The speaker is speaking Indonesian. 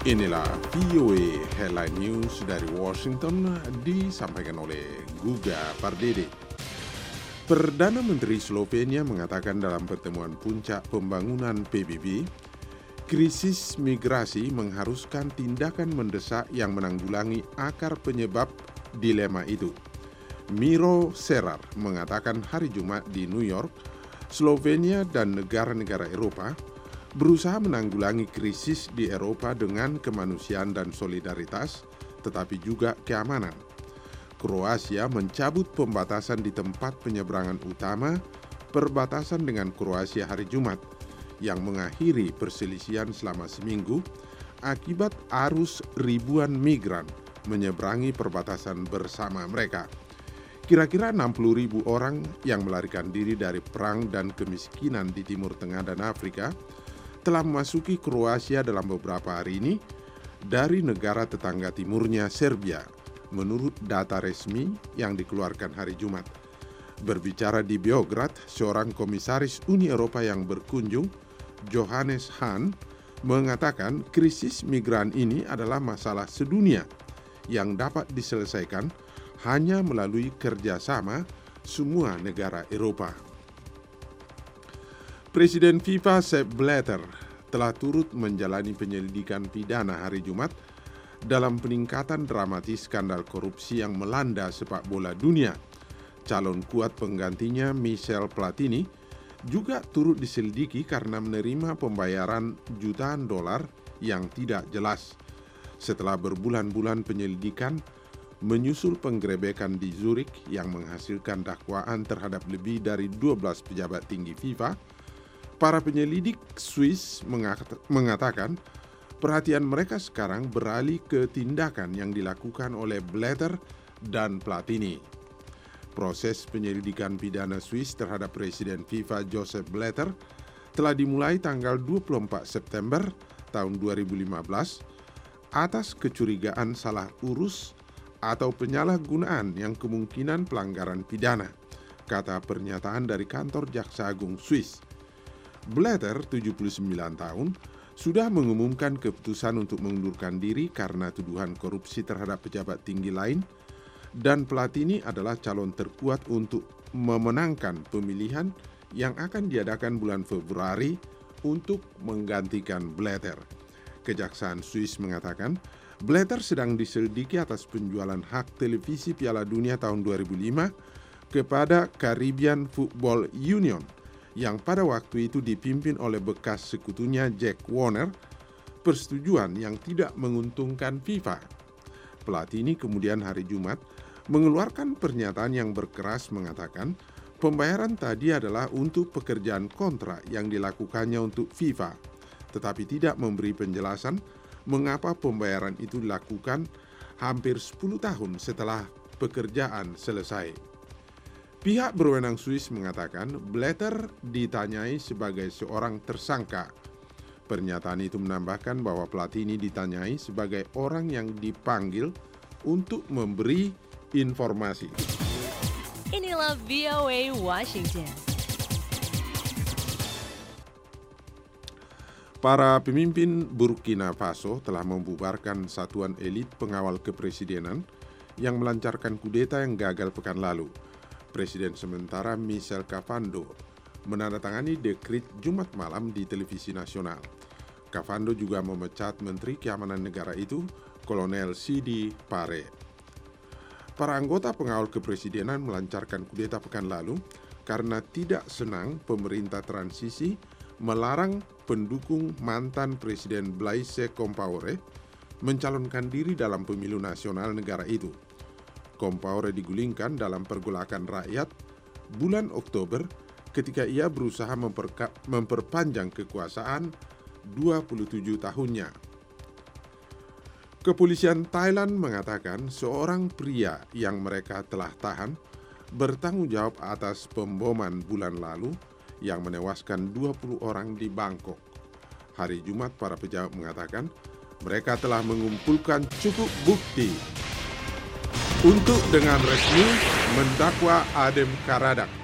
Inilah VOA Headline News dari Washington disampaikan oleh Guga Pardede. Perdana Menteri Slovenia mengatakan dalam pertemuan puncak pembangunan PBB, krisis migrasi mengharuskan tindakan mendesak yang menanggulangi akar penyebab dilema itu. Miro Cerar mengatakan hari Jumat di New York, Slovenia dan negara-negara Eropa berusaha menanggulangi krisis di Eropa dengan kemanusiaan dan solidaritas, tetapi juga keamanan. Kroasia mencabut pembatasan di tempat penyeberangan utama perbatasan dengan Kroasia hari Jumat, yang mengakhiri perselisihan selama seminggu akibat arus ribuan migran menyeberangi perbatasan bersama mereka. Kira-kira 60.000 orang yang melarikan diri dari perang dan kemiskinan di Timur Tengah dan Afrika telah memasuki Kroasia dalam beberapa hari ini dari negara tetangga timurnya Serbia, menurut data resmi yang dikeluarkan hari Jumat. Berbicara di Beograd, seorang komisaris Uni Eropa yang berkunjung, Johannes Hahn, mengatakan krisis migran ini adalah masalah sedunia yang dapat diselesaikan hanya melalui kerjasama semua negara Eropa. Presiden FIFA Sepp Blatter telah turut menjalani penyelidikan pidana hari Jumat dalam peningkatan dramatis skandal korupsi yang melanda sepak bola dunia. Calon kuat penggantinya Michel Platini juga turut diselidiki karena menerima pembayaran jutaan dolar yang tidak jelas. Setelah berbulan-bulan penyelidikan menyusul penggerebekan di Zurich yang menghasilkan dakwaan terhadap lebih dari 12 pejabat tinggi FIFA, para penyelidik Swiss mengatakan perhatian mereka sekarang beralih ke tindakan yang dilakukan oleh Blatter dan Platini. Proses penyelidikan pidana Swiss terhadap Presiden FIFA Joseph Blatter telah dimulai tanggal 24 September tahun 2015 atas kecurigaan salah urus atau penyalahgunaan yang kemungkinan pelanggaran pidana, kata pernyataan dari kantor Jaksa Agung Swiss. Blatter, 79 tahun, sudah mengumumkan keputusan untuk mengundurkan diri karena tuduhan korupsi terhadap pejabat tinggi lain, dan Platini adalah calon terkuat untuk memenangkan pemilihan yang akan diadakan bulan Februari untuk menggantikan Blatter. Kejaksaan Swiss mengatakan Blatter sedang diselidiki atas penjualan hak televisi Piala Dunia tahun 2005 kepada Caribbean Football Union, yang pada waktu itu dipimpin oleh bekas sekutunya Jack Warner, persetujuan yang tidak menguntungkan FIFA. Platini kemudian hari Jumat mengeluarkan pernyataan yang berkeras mengatakan pembayaran tadi adalah untuk pekerjaan kontrak yang dilakukannya untuk FIFA, tetapi tidak memberi penjelasan mengapa pembayaran itu dilakukan hampir 10 tahun setelah pekerjaan selesai. Pihak berwenang Swiss mengatakan Blatter ditanyai sebagai seorang tersangka. Pernyataan itu menambahkan bahwa Platini ditanyai sebagai orang yang dipanggil untuk memberi informasi. Inilah VOA Washington. Para pemimpin Burkina Faso telah membubarkan satuan elit pengawal kepresidenan yang melancarkan kudeta yang gagal pekan lalu. Presiden sementara Michel Kafando menandatangani dekret Jumat malam di televisi nasional. Kafando juga memecat Menteri Keamanan Negara itu, Kolonel Sidi Pare. Para anggota pengawal kepresidenan melancarkan kudeta pekan lalu karena tidak senang pemerintah transisi melarang pendukung mantan Presiden Blaise Compaoré mencalonkan diri dalam pemilu nasional negara itu. Compaoré digulingkan dalam pergolakan rakyat bulan Oktober ketika ia berusaha memperpanjang kekuasaan 27 tahunnya. Kepolisian Thailand mengatakan seorang pria yang mereka telah tahan bertanggung jawab atas pemboman bulan lalu yang menewaskan 20 orang di Bangkok. Hari Jumat para pejabat mengatakan mereka telah mengumpulkan cukup bukti untuk dengan resmi mendakwa Adem Karadak.